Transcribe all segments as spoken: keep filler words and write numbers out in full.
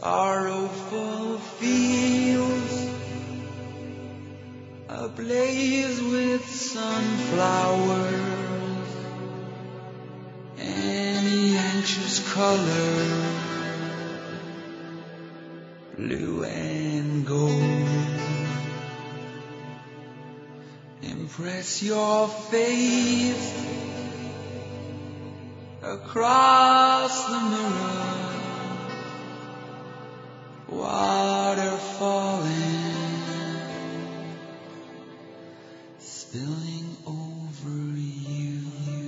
sorrowful fields ablaze with sunflowers, any anxious color, blue and gold. Impress your face across the mirror, water falling, spilling over you.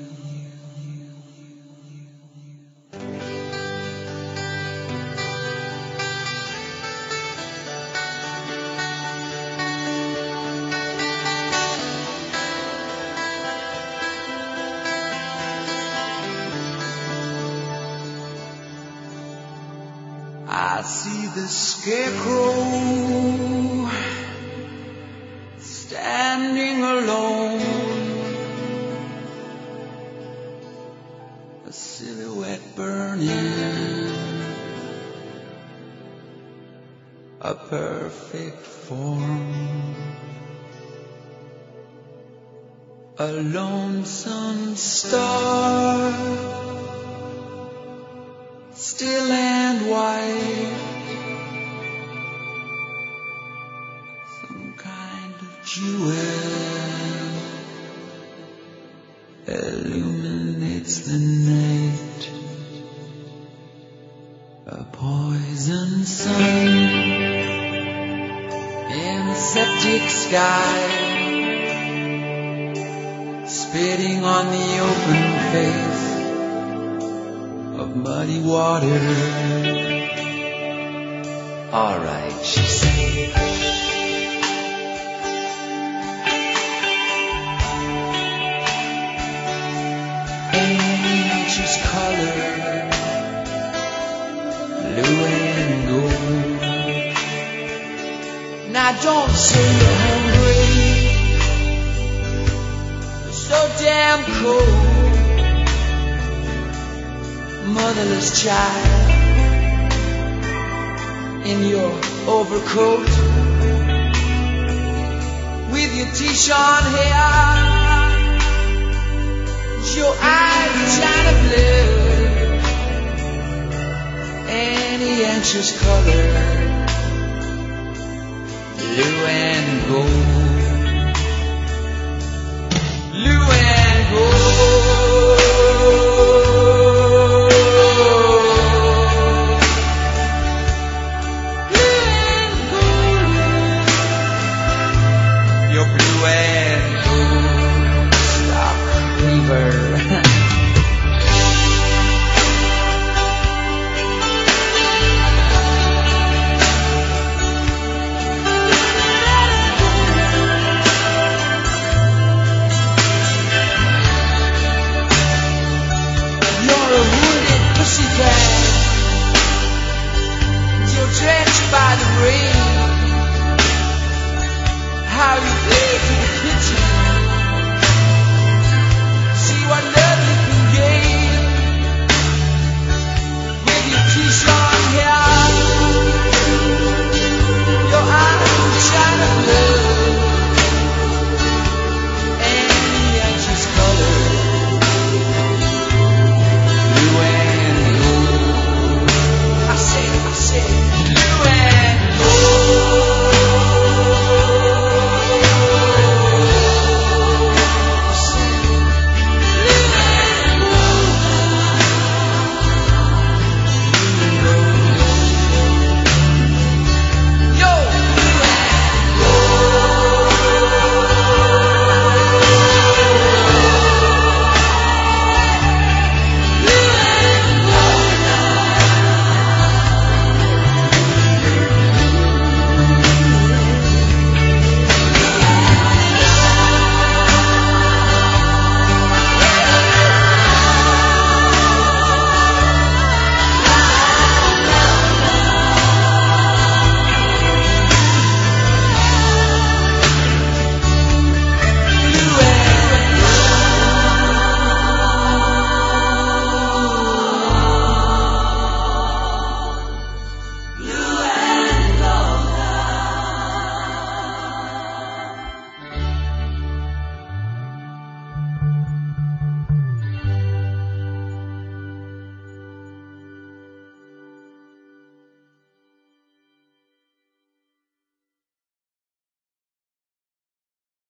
I see the scarecrow standing alone, a silhouette burning, a perfect form, a lonesome star, still and white, some kind of jewel illuminates the night, a poison sun in a septic sky, spitting on the open face of muddy water. All right, she said. Angel's color, blue and gold. Now don't say you're hungry, you're so damn cold. Motherless child in your overcoat, with your t-shirt hair, your eyes china blue, any anxious color, blue and gold, blue and gold. How you bleed to the kitchen.